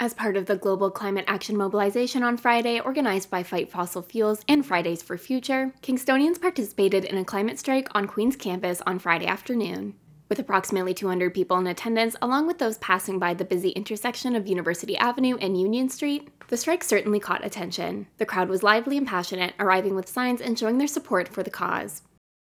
As part of the global climate action mobilization on Friday, organized by Fight Fossil Fuels and Fridays for Future, Kingstonians participated in a climate strike on Queen's campus on Friday afternoon. With approximately 200 people in attendance, along with those passing by the busy intersection of University Avenue and Union Street, the strike certainly caught attention. The crowd was lively and passionate, arriving with signs and showing their support for the cause.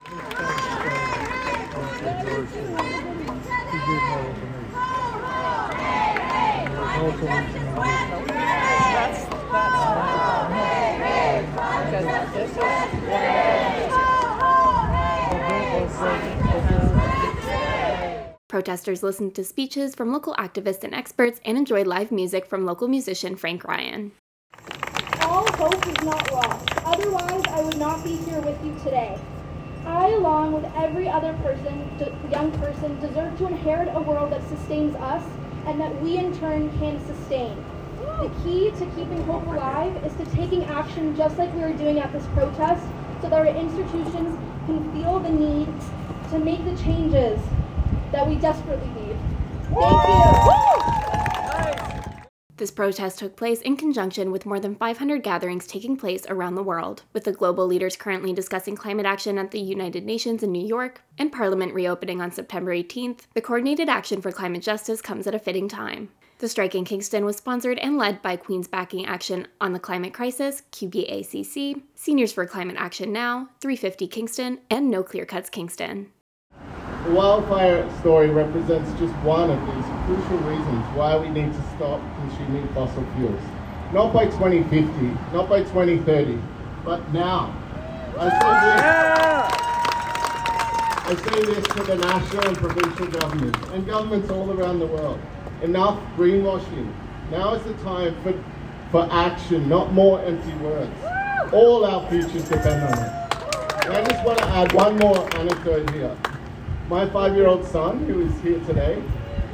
Protesters listened to speeches from local activists and experts and enjoyed live music from local musician Frank Ryan. All hope is not lost. Otherwise, I would not be here with you today. I, along with every other young person, deserve to inherit a world that sustains us and that we in turn can sustain. The key to keeping hope alive is to taking action just like we are doing at this protest so that our institutions can feel the need to make the changes that we desperately need. Thank you! This protest took place in conjunction with more than 500 gatherings taking place around the world, with the global leaders currently discussing climate action at the United Nations in New York and Parliament reopening on September 18th. The coordinated action for climate justice comes at a fitting time. The strike in Kingston was sponsored and led by Queen's Backing Action on the Climate Crisis, QBACC, Seniors for Climate Action Now, 350 Kingston, and No Clear Cuts Kingston. The wildfire story represents just one of these crucial reasons why we need to stop consuming fossil fuels. Not by 2050, not by 2030, but now. I say this to the national and provincial governments and governments all around the world. Enough greenwashing. Now is the time for action, not more empty words. All our futures depend on it. And I just want to add one more anecdote here. My 5-year-old son, who is here today,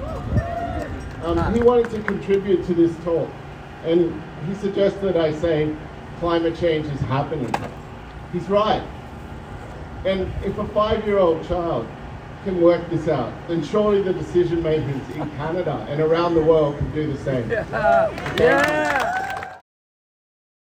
he wanted to contribute to this talk, and he suggested I say climate change is happening. He's right. And if a 5-year-old child can work this out, then surely the decision makers in Canada and around the world can do the same. Yeah.